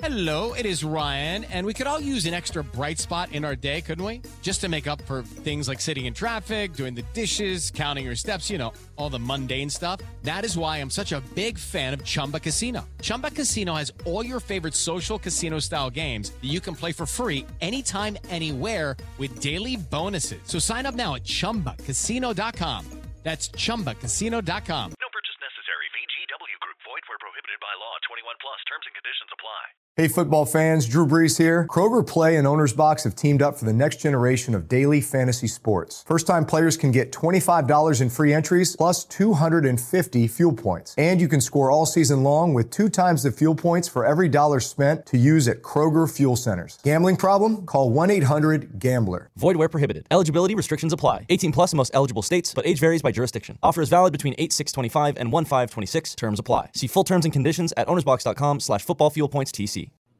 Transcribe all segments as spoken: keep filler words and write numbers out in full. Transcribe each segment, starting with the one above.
Hello, it is Ryan, and we could all use an extra bright spot in our day, couldn't we? Just to make up for things like sitting in traffic, doing the dishes, counting your steps, you know, all the mundane stuff. That is why I'm such a big fan of Chumba Casino. Chumba Casino has all your favorite social casino-style games that you can play for free anytime, anywhere with daily bonuses. So sign up now at chumba casino dot com. That's chumba casino dot com. No purchase necessary. V G W Group. Void where prohibited by law. twenty-one plus. Terms and conditions apply. Hey football fans, Drew Brees here. Kroger Play and Owner's Box have teamed up for the next generation of daily fantasy sports. First-time players can get twenty-five dollars in free entries plus two hundred fifty fuel points. And you can score all season long with two times the fuel points for every dollar spent to use at Kroger Fuel Centers. Gambling problem? Call one eight hundred gambler. Void where prohibited. Eligibility restrictions apply. eighteen plus in most eligible states, but age varies by jurisdiction. Offer is valid between eight six twenty-five and one five twenty-six. Terms apply. See full terms and conditions at ownersbox.com slash football fuel points TC.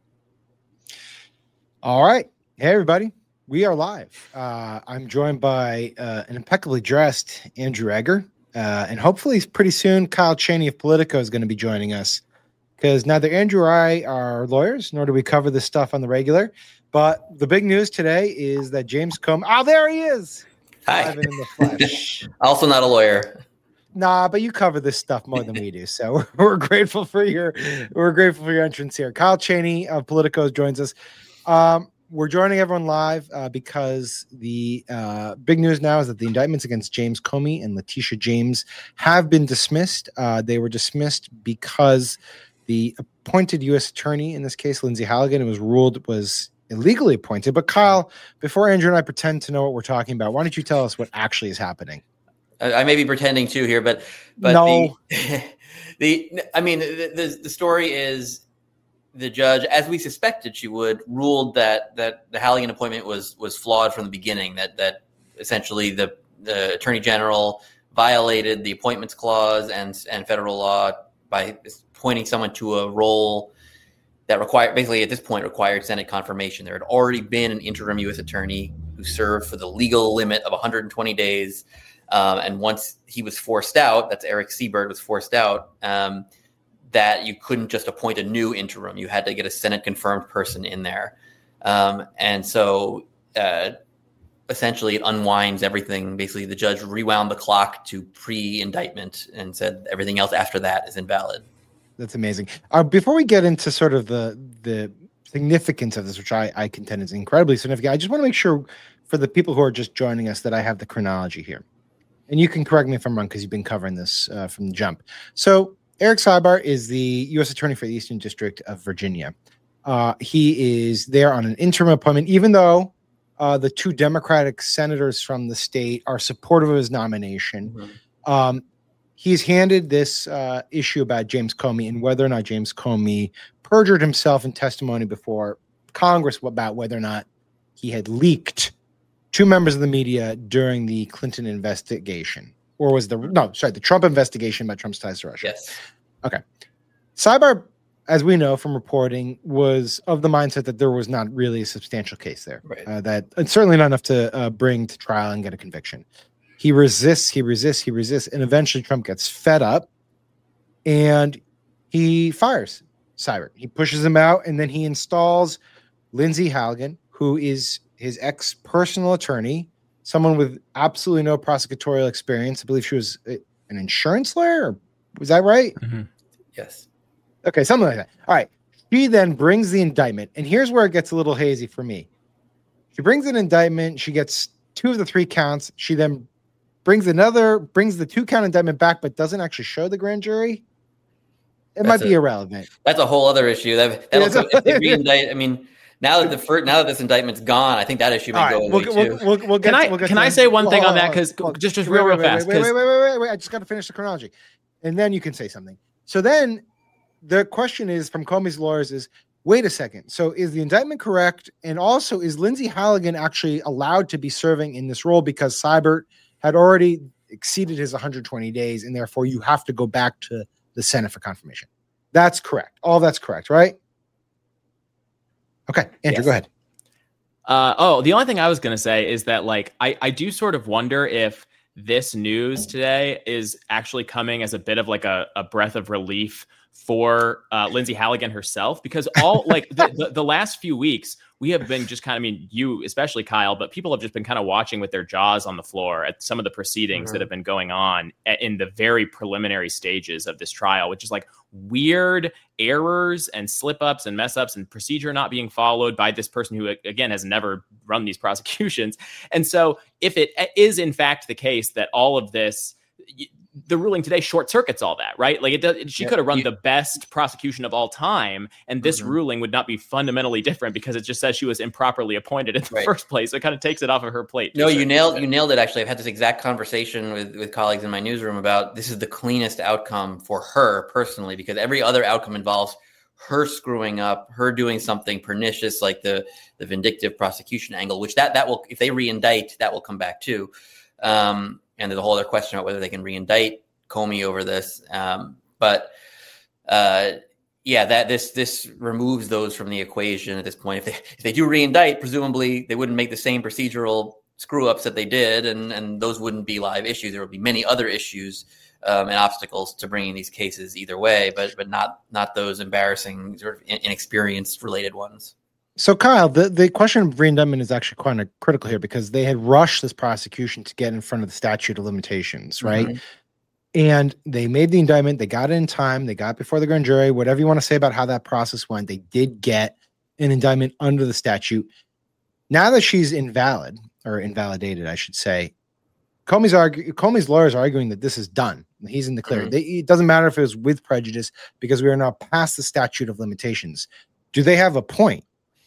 All right. Hey, everybody. We are live. Uh, I'm joined by uh, an impeccably dressed Andrew Egger. Uh, and hopefully pretty soon, Kyle Cheney of Politico is going to be joining us because neither Andrew or I are lawyers, nor do we cover this stuff on the regular. But the big news today is that James Comey. Oh, there he is. Hi. Live and in the flesh. Also not a lawyer. Nah, but you cover this stuff more than we do. So we're, we're grateful for your we're grateful for your entrance here. Kyle Cheney of Politico joins us. Um, we're joining everyone live uh, because the uh, big news now is that the indictments against James Comey and Letitia James have been dismissed. Uh, they were dismissed because the appointed U S attorney in this case, Lindsay Halligan, it was ruled was illegally appointed. But Kyle, before Andrew and I pretend to know what we're talking about, why don't you tell us what actually is happening? I may be pretending too here, but but no. the, the I mean the, the the story is the judge, as we suspected she would, ruled that that the Halligan appointment was was flawed from the beginning. That that essentially the the attorney general violated the appointments clause and and federal law by appointing someone to a role that required basically at this point required Senate confirmation. There had already been an interim U S attorney who served for the legal limit of one hundred twenty days. Um, and once he was forced out, that's Eric Seabird was forced out, um, that you couldn't just appoint a new interim. You had to get a Senate confirmed person in there. Um, and so uh, essentially it unwinds everything. Basically, the judge rewound the clock to pre-indictment and said everything else after that is invalid. That's amazing. Uh, before we get into sort of the the significance of this, which I, I contend is incredibly significant, I just want to make sure for the people who are just joining us that I have the chronology here. And you can correct me if I'm wrong because you've been covering this uh, from the jump. So Eric Seibert is the U S attorney for the Eastern District of Virginia. Uh, he is there on an interim appointment, even though uh, the two Democratic senators from the state are supportive of his nomination. Mm-hmm. Um, he's handed this uh, issue about James Comey and whether or not James Comey perjured himself in testimony before Congress about whether or not he had leaked two members of the media during the Clinton investigation, or was the no, sorry, the Trump investigation about Trump's ties to Russia. Yes. Okay. Seibert, as we know from reporting, was of the mindset that there was not really a substantial case there. Right. Uh, that it's certainly not enough to uh, bring to trial and get a conviction. He resists, he resists, he resists, and eventually Trump gets fed up, and he fires Seibert. He pushes him out, and then he installs Lindsay Halligan, who is his ex-personal attorney, someone with absolutely no prosecutorial experience. I believe she was an insurance lawyer. Was that right? Mm-hmm. Yes. Okay, something like that. All right. She then brings the indictment, and here's where it gets a little hazy for me. She brings an indictment. She gets two of the three counts. She then brings another, brings the two-count indictment back, but doesn't actually show the grand jury. It that's might be a, irrelevant. That's a whole other issue. That, that'll, yeah, if they re-indict, I mean, Now that the first, now that this indictment's gone, I think that issue may right, go away we'll, too. We'll, we'll, we'll can I we'll can I say one thing on that? Because just just real real fast. Wait wait, wait wait wait wait I just got to finish the chronology, and then you can say something. So then the question is from Comey's lawyers is, wait a second. So is the indictment correct? And also, is Lindsay Halligan actually allowed to be serving in this role because Seibert had already exceeded his one hundred twenty days, and therefore you have to go back to the Senate for confirmation? That's correct. All that's correct, right? Okay, Andrew, yes. Go ahead. Uh, oh, the only thing I was going to say is that, like, I, I do sort of wonder if this news today is actually coming as a bit of like a, a breath of relief for uh, Lindsay Halligan herself, because all like the, the, the last few weeks we have been just kind of, I mean, you especially, Kyle, but people have just been kind of watching with their jaws on the floor at some of the proceedings mm-hmm. that have been going on at, in the very preliminary stages of this trial, which is like weird errors and slip ups and mess ups and procedure not being followed by this person who, again, has never run these prosecutions. And so if it is in fact the case that all of this, the ruling today short circuits all that, right? Like it does, she yeah, could have run you, the best prosecution of all time, and this mm-hmm. ruling would not be fundamentally different because it just says she was improperly appointed in the right. first place. So it kind of takes it off of her plate. No, you nailed you nailed it. Actually, I've had this exact conversation with with colleagues in my newsroom about this is the cleanest outcome for her personally, because every other outcome involves her screwing up, her doing something pernicious, like the the vindictive prosecution angle, which that that will, if they re-indict, that will come back too. Um, And there's a whole other question about whether they can re-indict Comey over this. Um, but uh, yeah, that this this removes those from the equation at this point. If they if they do re-indict, presumably they wouldn't make the same procedural screw-ups that they did, and and those wouldn't be live issues. There would be many other issues um, and obstacles to bringing these cases either way, but but not not those embarrassing sort of inexperienced related ones. So, Kyle, the, the question of re-indictment is actually quite a critical here because they had rushed this prosecution to get in front of the statute of limitations, right? Mm-hmm. And they made the indictment. They got it in time. They got it before the grand jury. Whatever you want to say about how that process went, they did get an indictment under the statute. Now that she's invalid, or invalidated, I should say, Comey's, argue, Comey's lawyers are arguing that this is done. He's in the clear. Mm-hmm. They, it doesn't matter if it was with prejudice because we are now past the statute of limitations. Do they have a point?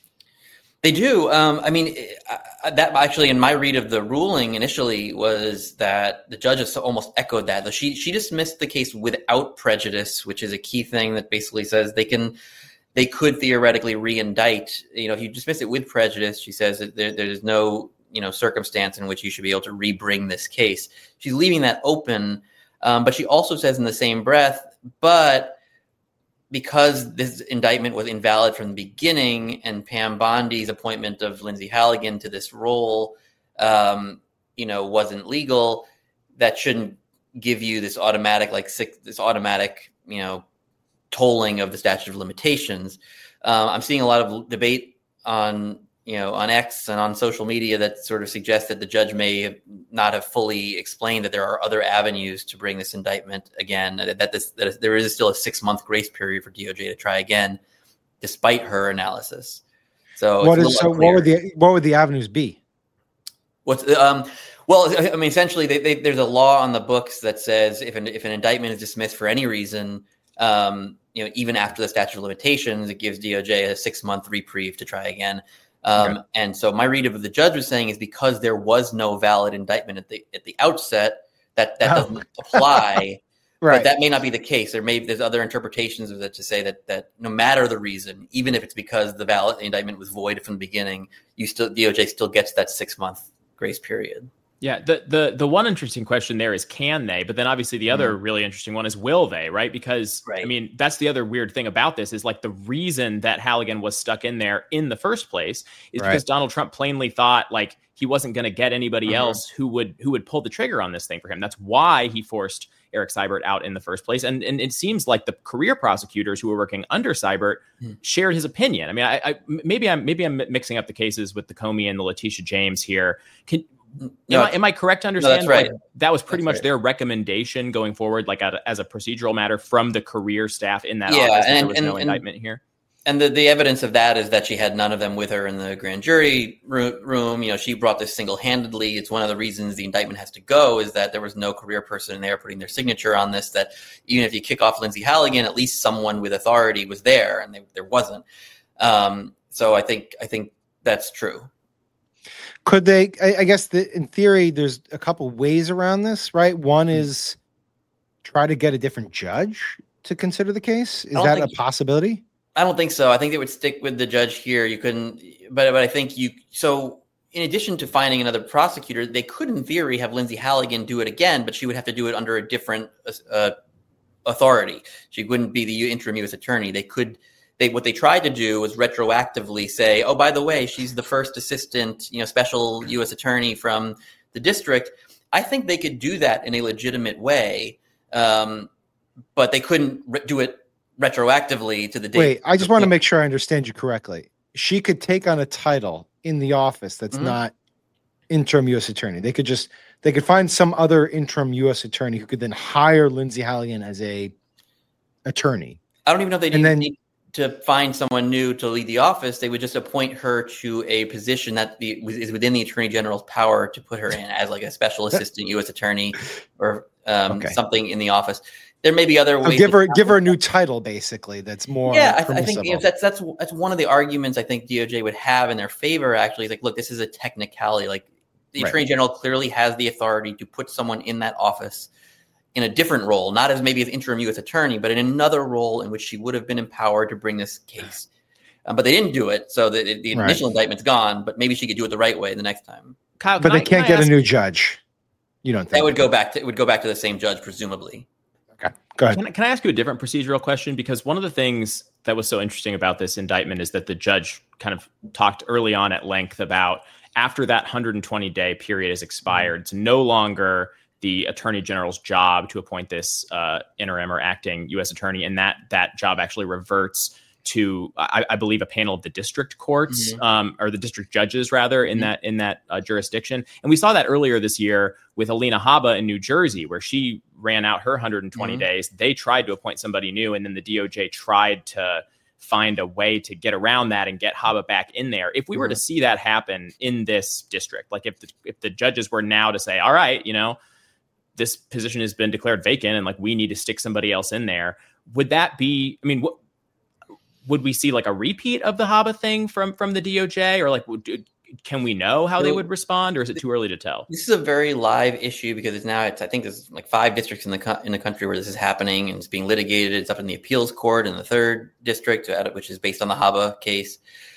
They do. Um, I mean, that actually, in my read of the ruling initially, was that the judges almost echoed that. She she dismissed the case without prejudice, which is a key thing that basically says they can, they could theoretically re-indict. You know, if you dismiss it with prejudice, she says that there, there's no you know circumstance in which you should be able to re-bring this case. She's leaving that open, um, but she also says in the same breath, but because this indictment was invalid from the beginning and Pam Bondi's appointment of Lindsay Halligan to this role, um, you know, wasn't legal, that shouldn't give you this automatic, like six, this automatic, you know, tolling of the statute of limitations. Uh, I'm seeing a lot of debate on, you know, on X and on social media that sort of suggests that the judge may have not have fully explained that there are other avenues to bring this indictment again, that, that, this, that there is still a six month grace period for D O J to try again, despite her analysis. So, what is so? What would the what would the avenues be? What's um? Well, I mean, essentially, they, they, there's a law on the books that says if an if an indictment is dismissed for any reason, um, you know, even after the statute of limitations, it gives D O J a six month reprieve to try again. Um, okay. And so my read of what the judge was saying is because there was no valid indictment at the at the outset, that that doesn't oh. apply. Right. But that may not be the case. There may there's other interpretations of that to say that that no matter the reason, even if it's because the valid indictment was void from the beginning, you still D O J still gets that six month grace period. Yeah, the the the one interesting question there is can they? But then obviously the other mm. really interesting one is will they, right? Because right. I mean, that's the other weird thing about this is like the reason that Halligan was stuck in there in the first place is right. because Donald Trump plainly thought like he wasn't going to get anybody mm-hmm. else who would who would pull the trigger on this thing for him. That's why he forced Eric Seibert out in the first place. And and it seems like the career prosecutors who were working under Seibert mm. shared his opinion. I mean, I, I maybe I'm maybe I'm mixing up the cases with the Comey and the Letitia James here. Can No, am, I, am I correct to understand no, that's right. like, that was pretty that's much right. their recommendation going forward, like a, as a procedural matter from the career staff in that yeah, office? And, there was and, no and, indictment here. And the, the evidence of that is that she had none of them with her in the grand jury room. You know, she brought this single-handedly. It's one of the reasons the indictment has to go is that there was no career person in there putting their signature on this, that even if you kick off Lindsay Halligan, at least someone with authority was there, and they, there wasn't. Um, so I think I think that's true. Could they, I, I guess the, in theory, there's a couple ways around this, right? One is try to get a different judge to consider the case. Is that a possibility? I don't think so. I think they would stick with the judge here. You couldn't, but, but I think you, so in addition to finding another prosecutor, they could in theory have Lindsay Halligan do it again, but she would have to do it under a different uh, authority. She wouldn't be the interim U S attorney. They could, They, what they tried to do was retroactively say, oh, by the way, she's the first assistant, you know, special U S attorney from the district. I think they could do that in a legitimate way, um, but they couldn't re- do it retroactively to the date. Wait, I just want to make sure I understand you correctly. She could take on a title in the office that's mm-hmm. not interim U S attorney. They could just they could find some other interim U S attorney who could then hire Lindsay Halligan as a attorney. I don't even know if they and then, need to find someone new to lead the office. They would just appoint her to a position that the, is within the Attorney General's power to put her in as like a special assistant U S attorney or um, okay. something in the office. There may be other ways. I'll give her give her a new title, basically. That's more. Yeah, I, I think you know, that's that's that's one of the arguments I think D O J would have in their favor. Actually, is like, look, this is a technicality. Like the right. Attorney General clearly has the authority to put someone in that office in a different role, not as maybe as interim U S attorney, but in another role in which she would have been empowered to bring this case. Um, but they didn't do it, so the, the initial right. indictment's gone. But maybe she could do it the right way the next time. Kyle, but they I, can't can get a new judge. You don't think that would go back to it would go back to the same judge, presumably. Okay, go ahead. Can, can I ask you a different procedural question? Because one of the things that was so interesting about this indictment is that the judge kind of talked early on at length about after that one hundred twenty day period is expired, it's no longer the Attorney General's job to appoint this uh, interim or acting U S attorney, and that that job actually reverts to, I, I believe, a panel of the district courts mm-hmm. um, or the district judges, rather, in mm-hmm. that in that uh, jurisdiction. And we saw that earlier this year with Alina Habba in New Jersey, where she ran out her one hundred twenty mm-hmm. days. They tried to appoint somebody new, and then the D O J tried to find a way to get around that and get Habba back in there. If we mm-hmm. were to see that happen in this district, like if the, if the judges were now to say, all right, you know, this position has been declared vacant and like we need to stick somebody else in there, would that be, I mean, what, would we see like a repeat of the Habba thing from, from the D O J, or like, would, can we know how so, they would respond, or is it too early to tell? This is a very live issue because it's now, it's, I think there's like five districts in the co- in the country where this is happening and it's being litigated. It's up in the appeals court in the third district, which is based on the Habba case.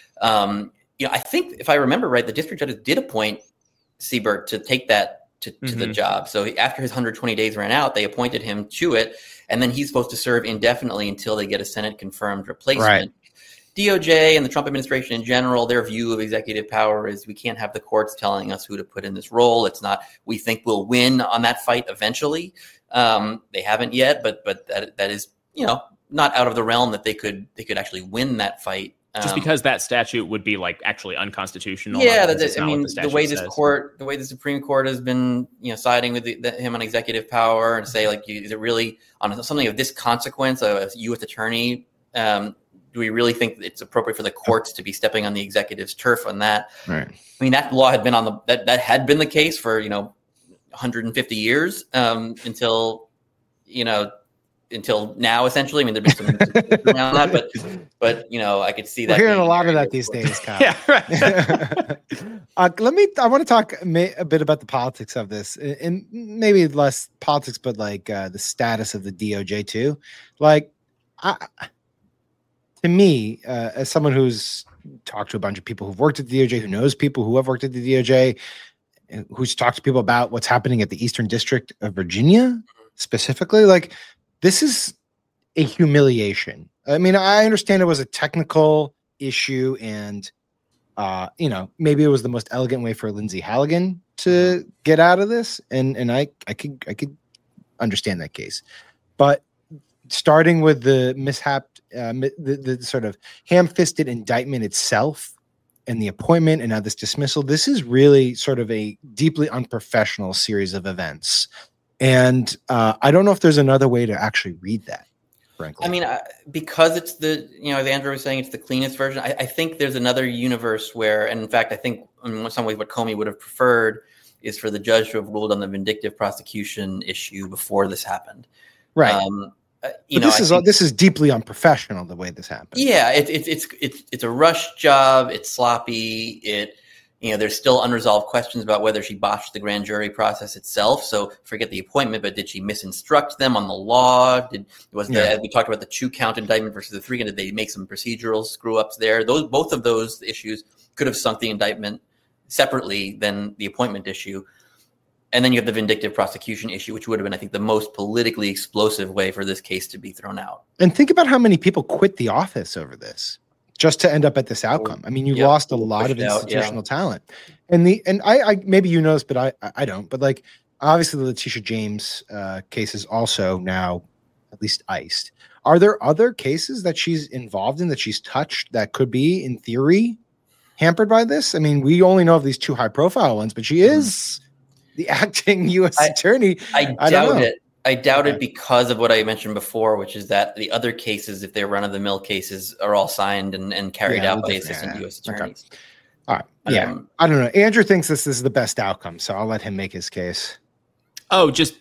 Um, you know, I think if I remember right, the district judges did appoint Siebert to take that to, to mm-hmm. the job. So after his one hundred twenty days ran out, they appointed him to it. And then he's supposed to serve indefinitely until they get a Senate confirmed replacement. Right. D O J and the Trump administration in general, their view of executive power is we can't have the courts telling us who to put in this role. It's not, we think we'll win on that fight eventually. Um, they haven't yet, but but that that is, you know, not out of the realm that they could they could actually win that fight. Just um, because that statute would be like actually unconstitutional. Yeah, that, that, I mean, the, the way this says. court, the way the Supreme Court has been, you know, siding with the, the, him on executive power and say like, you, is it really on something of this consequence, a U S attorney? Um, do we really think it's appropriate for the courts to be stepping on the executive's turf on that? Right. I mean, that law had been on the that that had been the case for, you know, one hundred fifty years um, until, you know. Until now, essentially. I mean, there's been some around that, but, but you know, I could see that. We're hearing a lot of that these days, Kyle. Yeah, right. uh, let me. I want to talk a bit about the politics of this, and maybe less politics, but like uh, the status of the D O J too. Like, I, to me, uh, as someone who's talked to a bunch of people who've worked at the D O J, who knows people who have worked at the D O J, who's talked to people about what's happening at the Eastern District of Virginia specifically, like. This is a humiliation. I mean, I understand it was a technical issue and, uh, you know, maybe it was the most elegant way for Lindsay Halligan to get out of this. And, and I, I could, I could understand that case, but starting with the mishap, uh, the, the sort of ham-fisted indictment itself and the appointment and now this dismissal, this is really sort of a deeply unprofessional series of events. And uh, I don't know if there's another way to actually read that, frankly. I mean, uh, because it's the, you know, as Andrew was saying, it's the cleanest version. I, I think there's another universe where, and in fact, I think in some ways what Comey would have preferred is for the judge to have ruled on the vindictive prosecution issue before this happened. Right. Um, uh, you but know, this is think, this is deeply unprofessional the way this happened. Yeah, it, it, it's it's it's a rush job. It's sloppy. It. You know, there's still unresolved questions about whether she botched the grand jury process itself. So forget the appointment, but did she misinstruct them on the law? Did was the, yeah. as we talked about the two count indictment versus the three count, did they make some procedural screw ups there? Those both of those issues could have sunk the indictment separately than the appointment issue. And then you have the vindictive prosecution issue, which would have been, I think, the most politically explosive way for this case to be thrown out. And think about how many people quit the office over this. Just to end up at this outcome. I mean, you yep. lost a lot of institutional out, yeah. talent, and the and I, I maybe you know this, but I I don't. But like obviously, the Letitia James uh, case is also now at least iced. Are there other cases that she's involved in, that she's touched, that could be, in theory, hampered by this? I mean, we only know of these two high-profile ones, but she is the acting U S I, attorney. I, I doubt it. I doubt okay. it because of what I mentioned before, which is that the other cases, if they're run-of-the-mill cases, are all signed and, and carried yeah, out by assistant yeah. U S attorneys. Okay. All right. Yeah. Um, I don't know. Andrew thinks this is the best outcome, so I'll let him make his case. Oh, just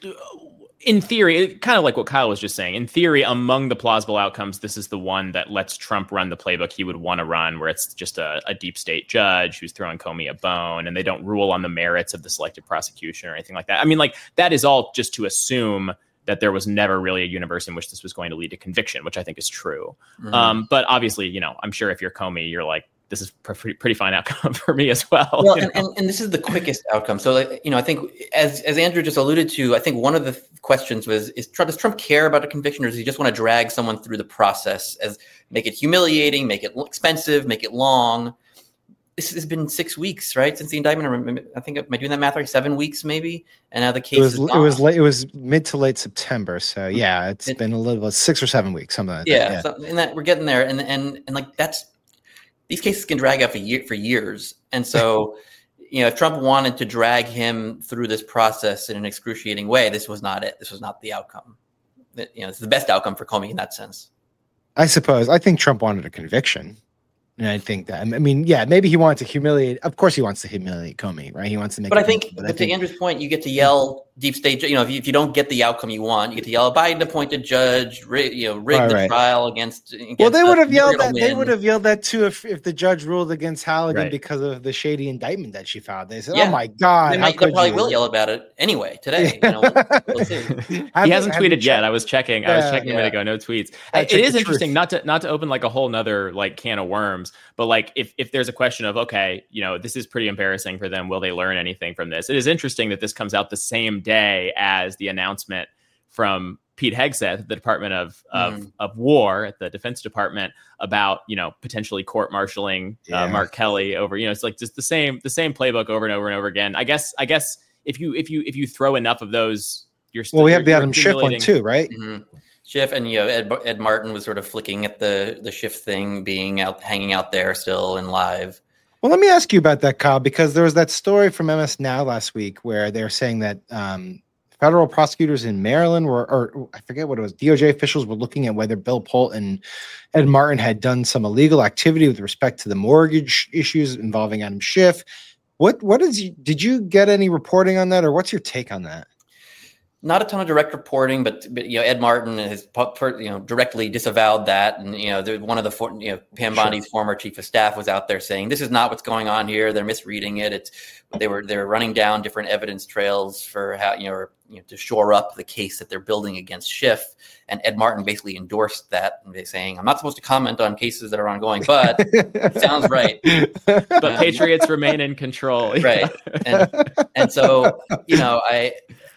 in theory, kind of like what Kyle was just saying. In theory, among the plausible outcomes, this is the one that lets Trump run the playbook he would want to run, where it's just a, a deep state judge who's throwing Comey a bone, and they don't rule on the merits of the selective prosecution or anything like that. I mean, like, that is all just to assume that there was never really a universe in which this was going to lead to conviction, which I think is true. Mm-hmm. Um, but obviously, you know, I'm sure if you're Comey, you're like, this is a pretty, pretty fine outcome for me as well. Well, and, and, and this is the quickest outcome. So, like, you know, I think as as Andrew just alluded to, I think one of the questions was, is does Trump care about a conviction, or does he just want to drag someone through the process, as make it humiliating, make it expensive, make it long? This has been six weeks, right, since the indictment. I think, am I doing that math right? Seven weeks, maybe. And now the case it was is it was late, it was mid to late September. So yeah, it's it, been a little bit six or seven weeks, something like yeah, that. Yeah, so, and that we're getting there, and and and like that's. These cases can drag out for, year, for years. And so, you know, if Trump wanted to drag him through this process in an excruciating way, this was not it. This was not the outcome. You know, it's the best outcome for Comey in that sense. I suppose. I think Trump wanted a conviction. And I think that, I mean, yeah, maybe he wanted to humiliate. Of course he wants to humiliate Comey, right? He wants to make But I think, but I think, to Andrew's point, you get to yell deep state, you know, if you, if you don't get the outcome you want, you get to yell Biden appointed judge, rig, you know, rig right, the right. trial against, against. Well, they would have yelled that. They would have yelled that too if, if the judge ruled against Halligan right. because of the shady indictment that she filed. They said, yeah. "Oh my God!" They, might, they probably you? will yell about it anyway today. You know, we'll see. He hasn't tweeted yet. I was checking. Yeah, I was checking yeah. a minute ago. No tweets. I, it is interesting truth. not to not to open like a whole nother like can of worms, but like if if there's a question of okay, you know, this is pretty embarrassing for them. Will they learn anything from this? It is interesting that this comes out the same day as the announcement from Pete Hegseth at the Department of of, mm. of War at the Defense Department about, you know, potentially court-martialing yeah. uh, Mark Kelly over, you know, it's like just the same the same playbook over and over and over again. I guess I guess if you if you if you throw enough of those, you're still, well, we have you're, the Adam Schiff one too, right? Mm-hmm. Schiff and you know Ed Ed Martin was sort of flicking at the the Schiff thing, being out hanging out there still and live. Well, let me ask you about that, Kyle, because there was that story from M S Now last week where they're saying that um, federal prosecutors in Maryland were, or I forget what it was, D O J officials were looking at whether Bill Polk and Ed Martin had done some illegal activity with respect to the mortgage issues involving Adam Schiff. What, what is, did you get any reporting on that, or what's your take on that? Not a ton of direct reporting, but, but you know, Ed Martin has you know directly disavowed that, and you know, one of the you know Pam Bondi's sure. former chief of staff was out there saying this is not what's going on here. They're misreading it. It's they were they're running down different evidence trails for how you know, or, you know to shore up the case that they're building against Schiff. And Ed Martin basically endorsed that, and they're saying I'm not supposed to comment on cases that are ongoing, but it sounds right. But um, patriots remain in control, right? And and so you know I.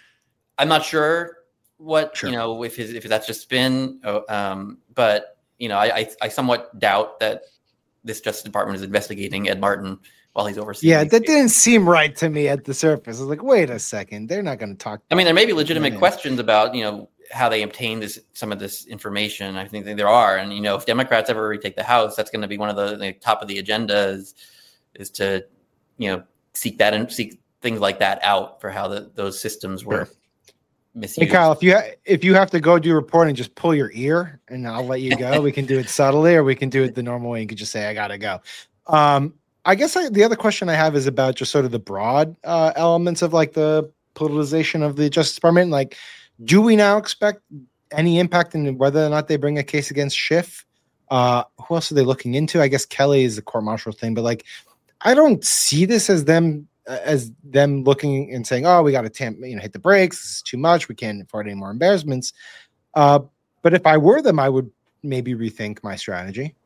I'm not sure what, sure. you know, if his, if that's just spin, um, but, you know, I, I, I somewhat doubt that this Justice Department is investigating Ed Martin while he's overseas. Yeah, that cases. Didn't seem right to me at the surface. I was like, wait a second, they're not going to talk. I mean, there may be legitimate questions about, you know, how they obtain this, some of this information. I think there are. And, you know, if Democrats ever retake the House, that's going to be one of the, the top of the agenda is, is to, you know, seek that and seek things like that out for how the, those systems were. Sure. Misused. Hey Kyle, if you ha- if you have to go do reporting, just pull your ear, and I'll let you go. We can do it subtly, or we can do it the normal way. You can just say, "I gotta go." Um, I guess I, the other question I have is about just sort of the broad uh, elements of like the politicization of the Justice Department. Like, do we now expect any impact in whether or not they bring a case against Schiff? Uh, who else are they looking into? I guess Kelly is the court martial thing, but like, I don't see this as them. as them looking and saying, "Oh, we got to tamp, you know, hit the brakes. This is too much. We can't afford any more embarrassments." Uh, but if I were them, I would maybe rethink my strategy.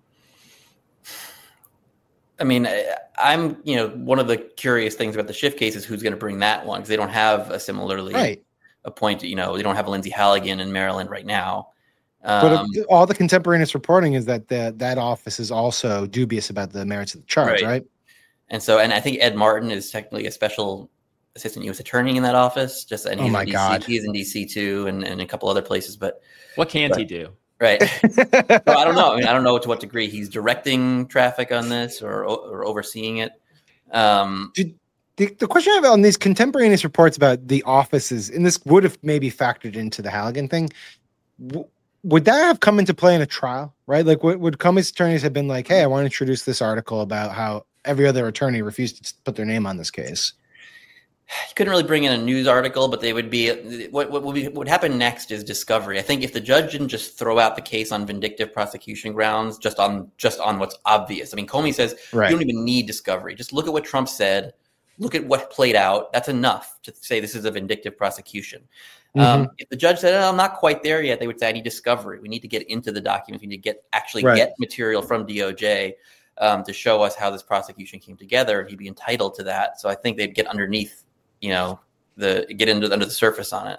I mean, I'm, you know, one of the curious things about the Schiff case is who's going to bring that one, because they don't have a similarly right. appointed, you know, they don't have a Lindsay Halligan in Maryland right now. Um, but all the contemporaneous reporting is that the, that office is also dubious about the merits of the charge, right? right? And so, and I think Ed Martin is technically a special assistant U S attorney in that office. Just and he's Oh my in D C. God. He's in D C too, and, and a couple other places. But What can't but, he do? Right. So I don't know. I mean, I don't know to what degree he's directing traffic on this or or overseeing it. Um, Did, the, the question I have on these contemporaneous reports about the offices, and this would have maybe factored into the Halligan thing, w- would that have come into play in a trial, right? Like, would, would Comey's attorneys have been like, hey, I want to introduce this article about how every other attorney refused to put their name on this case? You couldn't really bring in a news article, but they would be what what would, be, what would happen next is discovery. I think if the judge didn't just throw out the case on vindictive prosecution grounds, just on just on what's obvious. I mean, Comey says Right. you don't even need discovery. Just look at what Trump said. Look at what played out. That's enough to say this is a vindictive prosecution. Um, if the judge said, oh, I'm not quite there yet, they would say, I need discovery. We need to get into the documents. We need to get actually Right. get material from D O J um, to show us how this prosecution came together. And he'd be entitled to that. So I think they'd get underneath, you know, the get into under the surface on it.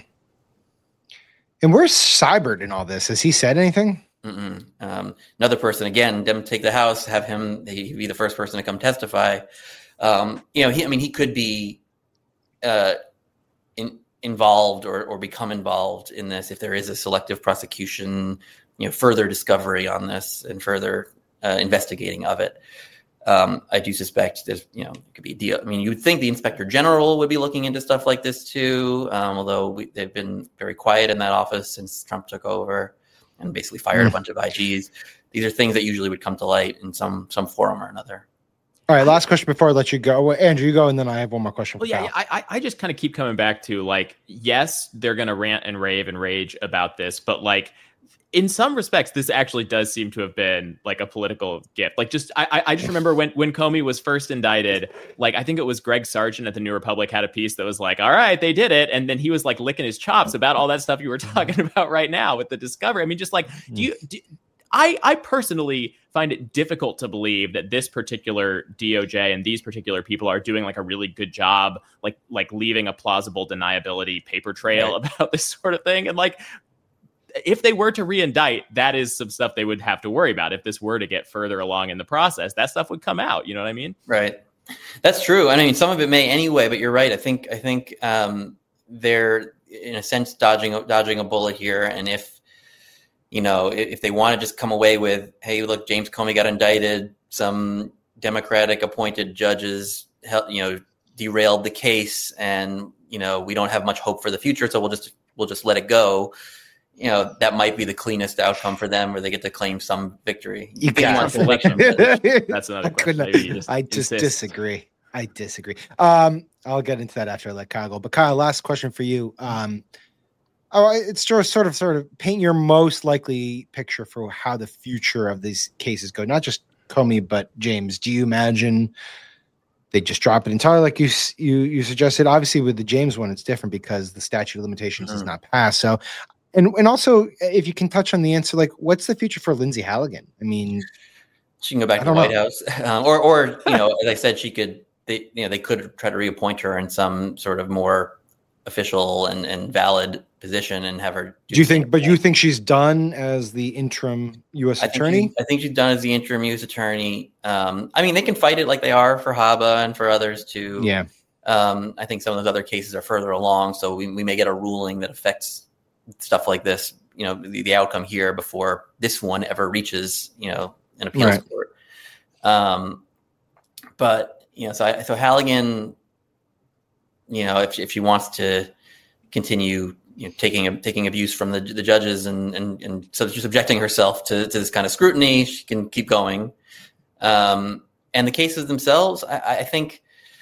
And where's Seibert in all this? Has he said anything? Mm-mm. Um, another person, again, them take the House, have him he be the first person to come testify. Um, you know, he, I mean, he could be uh, in, involved or, or become involved in this if there is a selective prosecution, you know, further discovery on this and further uh, investigating of it. Um, I do suspect there's, you know, it could be a deal. I mean, you would think the Inspector General would be looking into stuff like this too, um, although we, they've been very quiet in that office since Trump took over and basically fired mm. a bunch of I Gs. These are things that usually would come to light in some some forum or another. All right, last question before I let you go. Well, Andrew, you go, and then I have one more question. Well, for yeah, yeah I, I just kind of keep coming back to, like, yes, they're going to rant and rave and rage about this, but, like, in some respects, this actually does seem to have been like a political gift. Like, just I, I just remember when when Comey was first indicted, like, I think it was Greg Sargent at the New Republic had a piece that was like, all right, they did it. And then he was like licking his chops about all that stuff you were talking about right now with the discovery. I mean, just like, do you, do, I, I personally find it difficult to believe that this particular D O J and these particular people are doing like a really good job, like, like leaving a plausible deniability paper trail right. about this sort of thing. And like, if they were to re-indict, that is some stuff they would have to worry about. If this were to get further along in the process, that stuff would come out. You know what I mean? Right. That's true. I mean, some of it may anyway, but you're right. I think, I think um, they're in a sense dodging, dodging a bullet here. And if, you know, if, if they want to just come away with, hey, look, James Comey got indicted, some Democratic appointed judges, you know, derailed the case, and, you know, we don't have much hope for the future, so we'll just, we'll just let it go. You know, that might be the cleanest outcome for them, where they get to claim some victory. You got election. That's another question. I, just I just insist. disagree. I disagree. Um, I'll get into that after I let Kyle go. But Kyle, last question for you. Um, oh, it's just sort of, sort of paint your most likely picture for how the future of these cases go. Not just Comey, but James. Do you imagine they just drop it entirely, like you you you suggested? Obviously, with the James one, it's different because the statute of limitations mm-hmm. does not pass. So. And and also, if you can touch on the answer, like, what's the future for Lindsay Halligan? I mean, she can go back to the White know. House, um, or or you know, as I said, she could. They you know they could try to reappoint her in some sort of more official and, and valid position and have her. Do, do you think? But you think she's done as the interim U S I attorney? Think she, I think she's done as the interim U S attorney. Um, I mean, they can fight it like they are for Haba and for others too. Yeah. Um, I think some of those other cases are further along, so we we may get a ruling that affects stuff like this, you know, the, the outcome here before this one ever reaches, you know, an appeals right. court. Um, but, you know, so I, so Halligan, you know, if, if she wants to continue, you know, taking, taking abuse from the, the judges and, and, and so she's subjecting herself to, to this kind of scrutiny, she can keep going. Um, and the cases themselves, I, I think,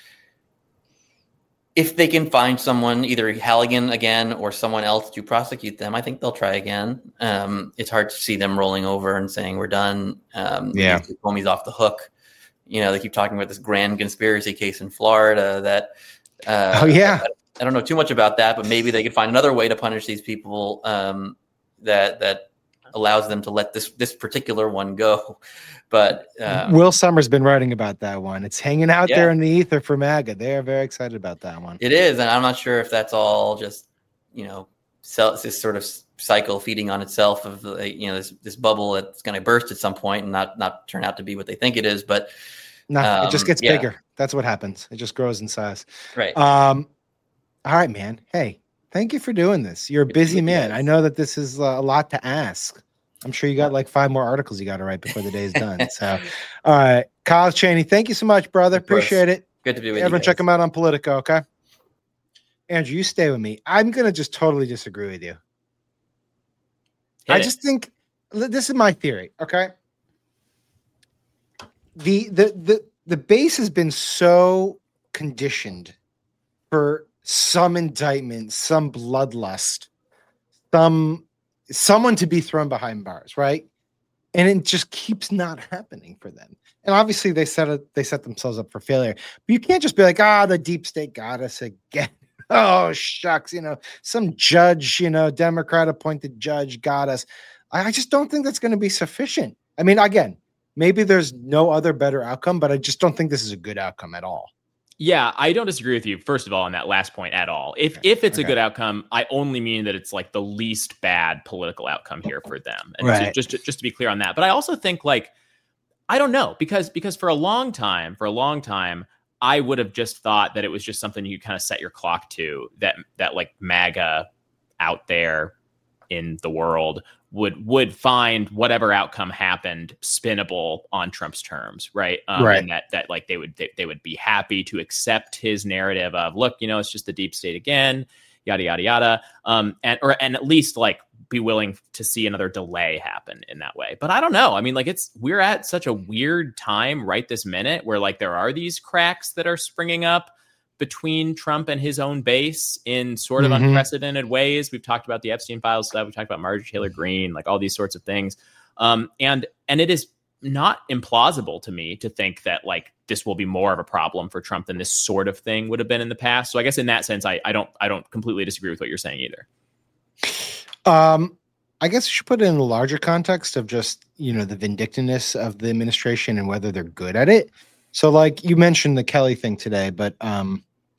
if they can find someone, either Halligan again or someone else to prosecute them, I think they'll try again. Um, it's hard to see them rolling over and saying we're done. Um, yeah, Comey's off the hook. You know, they keep talking about this grand conspiracy case in Florida. That uh, oh yeah, I, I don't know too much about that, but maybe they could find another way to punish these people um, that that allows them to let this this particular one go. But uh, Will Summers been writing about that one. It's hanging out yeah. there in the ether for MAGA. They are very excited about that one. It is, and I'm not sure if that's all just, you know, sell, this sort of cycle feeding on itself of, you know, this this bubble that's going to burst at some point and not not turn out to be what they think it is. But No, Um, it just gets yeah. bigger. That's what happens. It just grows in size. Right. Um, all right, man. Hey, thank you for doing this. You're a Good to busy meet you man. guys. I know that this is uh, a lot to ask. I'm sure you got like five more articles you got to write before the day is done. So, all right, Kyle Cheney, thank you so much, brother. Of course. Appreciate it. Good to be with Everyone, you. check guys. him out on Politico. Okay, Andrew, you stay with me. I'm gonna just totally disagree with you. Hit I it. just think this is my theory. Okay, the the the the base has been so conditioned for some indictment, some bloodlust, some someone to be thrown behind bars, right? And it just keeps not happening for them. And obviously they set it, they set themselves up for failure. But you can't just be like, ah, the deep state got us again. Oh, shucks, you know, some judge, you know, Democrat appointed judge got us. I, I just don't think that's going to be sufficient. I mean, again, maybe there's no other better outcome, but I just don't think this is a good outcome at all. Yeah, I don't disagree with you, first of all, on that last point at all. If if it's Okay. a good outcome, I only mean that it's like the least bad political outcome here for them. And Right. so just, to, just to be clear on that. But I also think like, I don't know, because because for a long time, for a long time, I would have just thought that it was just something you kind of set your clock to, that that like MAGA out there in the world would would find whatever outcome happened spinnable on Trump's terms, right? Um, Right. And that that like they would they, they would be happy to accept his narrative of, look, you know, it's just the deep state again, yada yada yada, um, and or and at least like be willing to see another delay happen in that way. But I don't know. I mean, like it's we're at such a weird time right this minute where like there are these cracks that are springing up between Trump and his own base in sort of Mhm. unprecedented ways. We've talked about the Epstein files stuff. We talked about Marjorie Taylor Greene, like all these sorts of things. Um, and and it is not implausible to me to think that like this will be more of a problem for Trump than this sort of thing would have been in the past. So I guess in that sense, I, I don't I don't completely disagree with what you're saying either. Um, I guess we should put it in a larger context of just, you know, the vindictiveness of the administration and whether they're good at it. So like you mentioned the Kelly thing today, but um,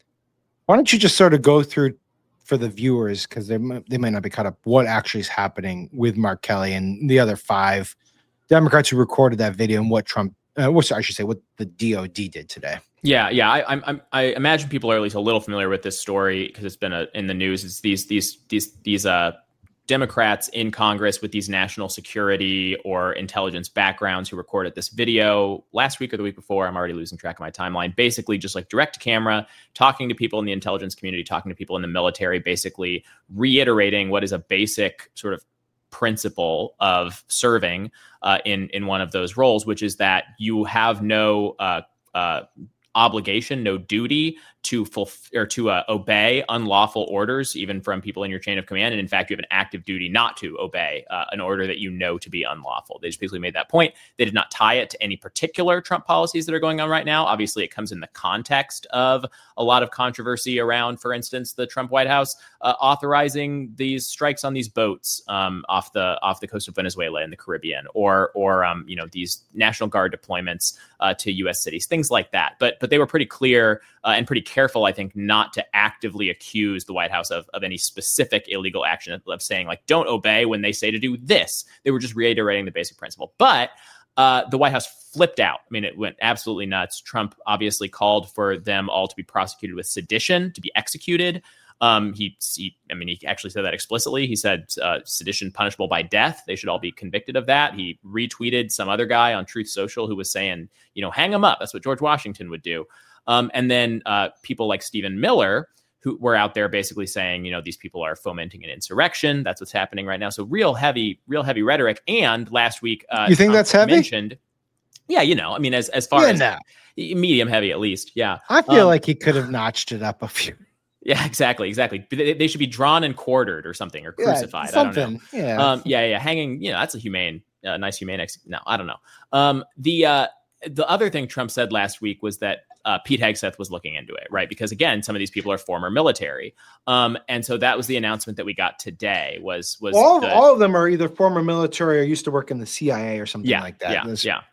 why don't you just sort of go through for the viewers, because they might, they might not be caught up, what actually is happening with Mark Kelly and the other five Democrats who recorded that video and what Trump, uh, what I should say, what the D O D did today. Yeah, yeah. I, I'm, I'm, I imagine people are at least a little familiar with this story because it's been a, in the news. It's these, these, these, these uh, Democrats in Congress with these national security or intelligence backgrounds who recorded this video last week or the week before. I'm already losing track of my timeline. Basically, just like direct to camera, talking to people in the intelligence community, talking to people in the military, basically reiterating what is a basic sort of principle of serving uh, in in one of those roles, which is that you have no uh, uh, obligation, no duty to fulfill or to uh, obey unlawful orders, even from people in your chain of command. And in fact, you have an active duty not to obey uh, an order that you know to be unlawful. They just basically made that point. They did not tie it to any particular Trump policies that are going on right now. Obviously, it comes in the context of a lot of controversy around, for instance, the Trump White House uh, authorizing these strikes on these boats um, off the off the coast of Venezuela in the Caribbean, or or um, you know these National Guard deployments uh, to U S cities, things like that. But but they were pretty clear uh, and pretty careful, I think, not to actively accuse the White House of, of any specific illegal action of, of saying like, don't obey when they say to do this. They were just reiterating the basic principle. But uh, the White House flipped out. I mean, it went absolutely nuts. Trump obviously called for them all to be prosecuted with sedition, to be executed. Um, he, he, I mean, he actually said that explicitly. He said uh, sedition punishable by death. They should all be convicted of that. He retweeted some other guy on Truth Social who was saying, you know, hang them up. That's what George Washington would do. Um, and then uh, people like Stephen Miller, who were out there basically saying, you know, these people are fomenting an insurrection. That's what's happening right now. So real heavy, real heavy rhetoric. And last week, uh, You think Trump that's heavy? Mentioned, yeah, you know, I mean, as as far Yeah, as no. medium heavy, at least, yeah. I feel Um, like he could have notched it up a few. Yeah, exactly, exactly. They, they should be drawn and quartered or something, or Yeah, crucified. I don't know. something. Yeah. Um, yeah, yeah, hanging. You know, that's a humane, uh, nice humane. Ex- no, I don't know. Um, the uh, the other thing Trump said last week was that uh, Pete Hegseth was looking into it, right? Because again, some of these people are former military, um, and so that was the announcement that we got today. Was was all, the, all of them are either former military or used to work in the C I A or something yeah, like that. yeah, This- yeah, yeah.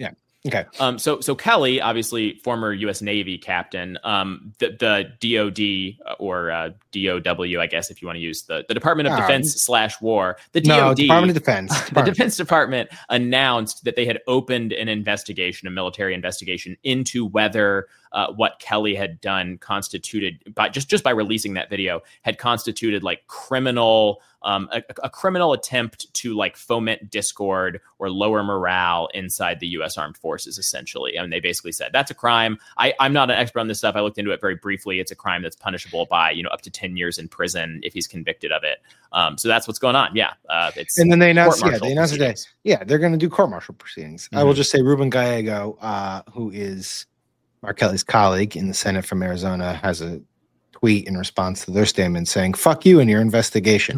Okay. Um, so, so Kelly, obviously former U S Navy captain, um, the, the D O D or uh, D O W, I guess, if you want to use the, the Department of Um, Defense slash War, the D No, O D, Department of Defense. the Department. Defense Department announced that they had opened an investigation, a military investigation into whether uh, what Kelly had done constituted, by just, just by releasing that video, had constituted like criminal, um, a, a criminal attempt to like foment discord or lower morale inside the U S Armed Forces, essentially. And they basically said that's a crime. I, I'm not an expert on this stuff. I looked into it very briefly. It's a crime that's punishable by, you know, up to ten years in prison if he's convicted of it. Um, so that's what's going on. Yeah. Uh, it's and then they announced, yeah, court-martial they announced today, proceedings. yeah, they're going to do court-martial proceedings. I will just say Ruben Gallego, uh, who is Mark Kelly's colleague in the Senate from Arizona, has a tweet in response to their statement saying, fuck you and your investigation.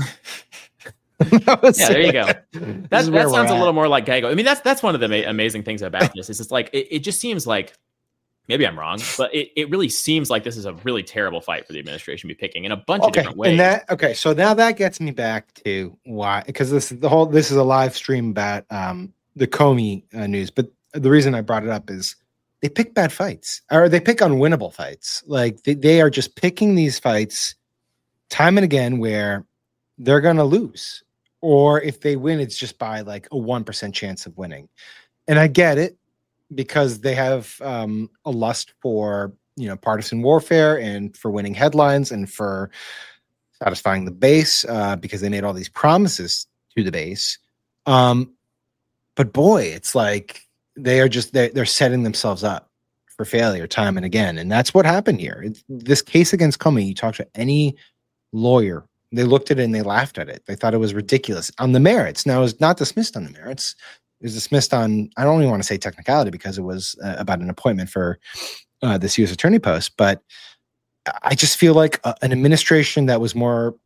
Yeah, there you go. That, is that where we're sounds a at. little more like Gallego. I mean, that's that's one of the ma- amazing things about this. Is it's like it, it just seems like, maybe I'm wrong, but it, it really seems like this is a really terrible fight for the administration to be picking in a bunch of Okay, different ways. and that okay, so now that gets me back to why, because this the whole this is a live stream about um the Comey uh, news, but the reason I brought it up is they pick bad fights, or they pick unwinnable fights. Like they, they are just picking these fights time and again where they're gonna lose, or if they win, it's just by like a one percent chance of winning. And I get it, because they have um, a lust for, you know, partisan warfare and for winning headlines and for satisfying the base, uh, because they made all these promises to the base. Um, but boy, it's like they are just they're, they're setting themselves up for failure time and again, and that's what happened here. It's, this case against Comey, you talk to any lawyer, they looked at it and they laughed at it. They thought it was ridiculous on the merits. Now, it was not dismissed on the merits. It was dismissed on, I don't even want to say technicality, because it was uh, about an appointment for uh, this U S attorney post. But I just feel like uh, an administration that was more,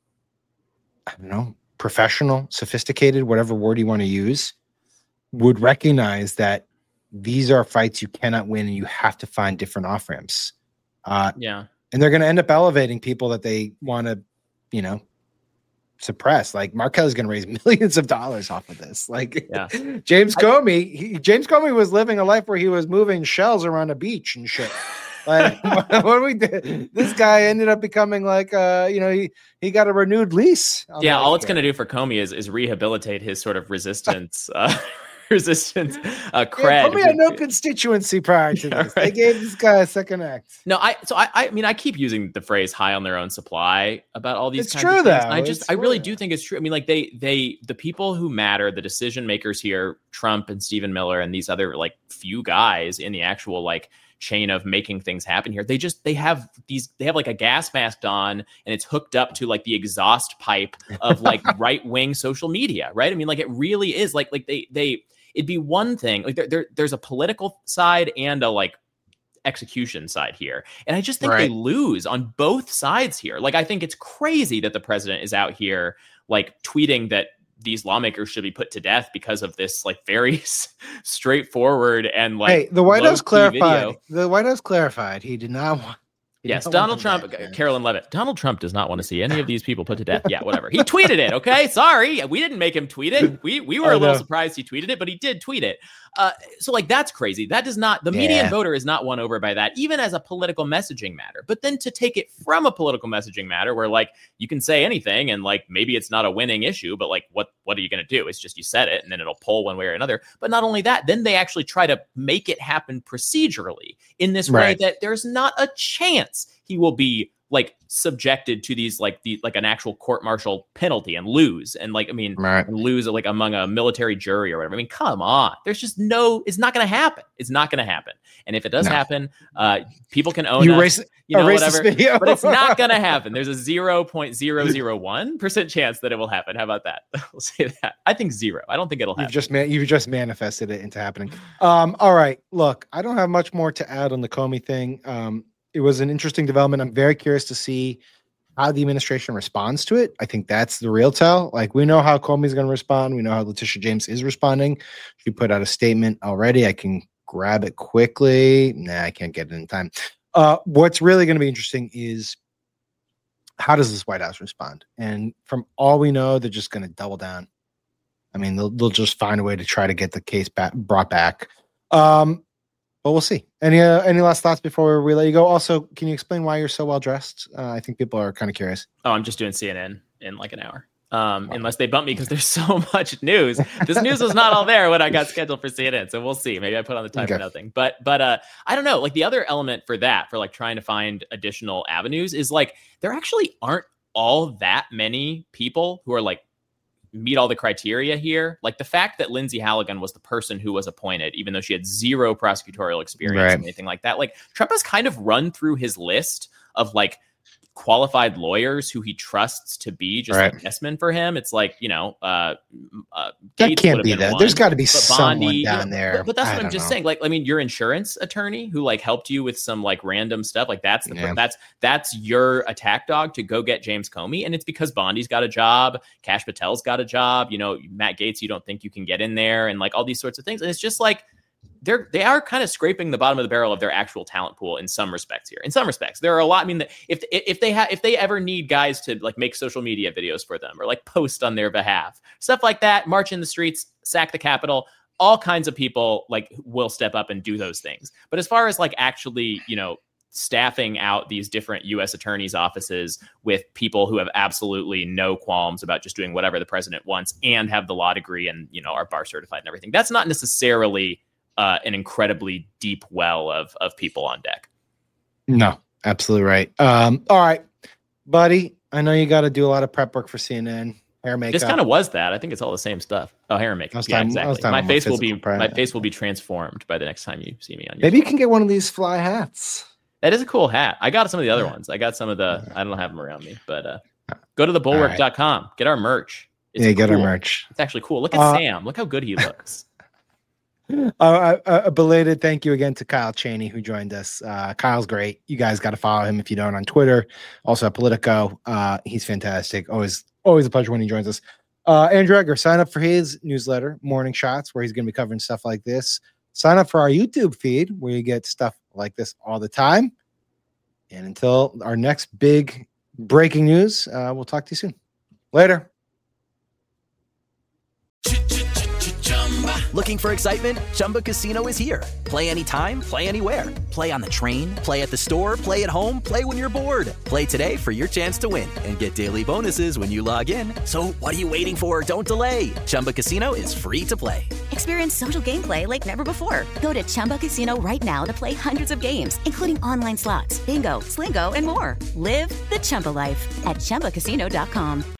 I don't know, professional, sophisticated, whatever word you want to use, would recognize that these are fights you cannot win and you have to find different off ramps. Uh, yeah. And they're going to end up elevating people that they want to, you know, suppress. Like Mark Kelly's going to raise millions of dollars off of this. Like Yeah. James Comey, he, James Comey was living a life where he was moving shells around a beach and shit. Like what, what we did, this guy ended up becoming like, uh, you know, he he got a renewed lease. on Yeah, that all it's shit. going to do for Comey is is rehabilitate his sort of resistance, uh, resistance, uh, Yeah, cred. Comey had no constituency prior to Yeah, this. They right. gave this guy a second act. No, I so I I mean I keep using the phrase "high on their own supply" about all these. It's kinds true, of things. though. I just It's I really true. do think it's true. I mean, like they they the people who matter, the decision makers here, Trump and Stephen Miller and these other like few guys in the actual like chain of making things happen here. They just they have these they have like a gas mask on and it's hooked up to like the exhaust pipe of like right wing social media, right? I mean, like it really is like like they they. It'd be one thing like there, there there's a political side and a like execution side here. And I just think they Right. lose on both sides here. Like, I think it's crazy that the president is out here like tweeting that these lawmakers should be put to death because of this like very s- straightforward and like Hey, the White House low-key clarified. video. The White House clarified he did not want. he Yes, did not Donald want them Trump, back, man. Carolyn Levitt. Donald Trump does not want to see any of these people put to death. Yeah, whatever. He tweeted it. Okay, sorry, we didn't make him tweet it. We we were I a little know. surprised he tweeted it, but he did tweet it. Uh, so like that's crazy. That does not the median Yeah. voter is not won over by that, even as a political messaging matter. But then to take it from a political messaging matter, where like you can say anything and like maybe it's not a winning issue, but like what what are you going to do? It's just you said it and then it'll pull one way or another. But not only that, then they actually try to make it happen procedurally in this way Right. that there's not a chance he will be like subjected to these like the like an actual court martial penalty and lose and like I mean Right. and lose like among a military jury or whatever. I mean, come on. There's just no. It's not going to happen. It's not going to happen. And if it does No. happen, uh, people can own You us, erase, you know, erase whatever. this video. But it's not going to happen. There's a zero point zero zero one percent chance that it will happen. How about that? We'll say that. I think zero. I don't think it'll You've happen. just man, you've just manifested it into happening. Um, all right, look, I don't have much more to add on the Comey thing. Um, it was an interesting development. I'm very curious to see how the administration responds to it. I think that's the real tell. Like we know how Comey's going to respond. We know how Letitia James is responding. She put out a statement already. I can grab it quickly. Nah, I can't get it in time. Uh, what's really going to be interesting is how does this White House respond? And from all we know, they're just going to double down. I mean, they'll they'll just find a way to try to get the case back brought back. Um, but we'll see. Any uh, any last thoughts before we let you go? Also, can you explain why you're so well dressed? Uh, I think people are kind of curious. Oh, I'm just doing C N N in like an hour. Um, unless they bump me because there's so much news. This news was not all there when I got scheduled for C N N, so we'll see. Maybe I put on the time okay. for nothing. But but uh, I don't know. Like the other element for that, for like trying to find additional avenues, is like there actually aren't all that many people who are like meet all the criteria here. Like the fact that Lindsay Halligan was the person who was appointed, even though she had zero prosecutorial experience right. or anything like that. Like Trump has kind of run through his list of like qualified lawyers who he trusts to be just right. like yes men for him. It's like, you know, uh, uh that can't be that. One, There's got to be someone Bondi, down there. But, but that's I what I'm just know. saying. Like, I mean, your insurance attorney who like helped you with some like random stuff. Like that's the, yeah. that's, that's your attack dog to go get James Comey. And it's because Bondi's got a job. Kash Patel's got a job. You know, Matt Gaetz, you don't think you can get in there and like all these sorts of things. And it's just like, They're they are kind of scraping the bottom of the barrel of their actual talent pool in some respects here. In some respects, there are a lot. I mean, if if they have if they ever need guys to like make social media videos for them or like post on their behalf, stuff like that, march in the streets, sack the Capitol, all kinds of people like will step up and do those things. But as far as like actually, you know, staffing out these different U S attorneys' offices with people who have absolutely no qualms about just doing whatever the president wants and have the law degree and, you know, are bar certified and everything, that's not necessarily Uh, an incredibly deep well of of people on deck. No, absolutely right. Um, all right, buddy. I know you got to do a lot of prep work for C N N. Hair makeup. This kind of was that. I think it's all the same stuff. Oh, hair and makeup. Yeah, time, exactly. My face will be prep. my face will be transformed by the next time you see me on. Maybe you can get one of these fly hats. That is a cool hat. I got some of the other ones. I got some of the. I don't have them around me, but uh, go to the bulwark dot com. Right. Get our merch. It's yeah, cool. Get our merch. It's actually cool. Look at uh, Sam. Look how good he looks. Uh, a, a belated thank you again to Kyle Cheney who joined us. Uh, Kyle's great. You guys got to follow him if you don't on Twitter. Also at Politico. Uh, he's fantastic. Always, always a pleasure when he joins us. Uh, Andrew Egger, sign up for his newsletter, Morning Shots, where he's going to be covering stuff like this. Sign up for our YouTube feed where you get stuff like this all the time. And until our next big breaking news, uh, we'll talk to you soon. Later. Looking for excitement? Chumba Casino is here. Play anytime, play anywhere. Play on the train, play at the store, play at home, play when you're bored. Play today for your chance to win and get daily bonuses when you log in. So what are you waiting for? Don't delay. Chumba Casino is free to play. Experience social gameplay like never before. Go to Chumba Casino right now to play hundreds of games, including online slots, bingo, Slingo, and more. Live the Chumba life at Chumba Casino dot com.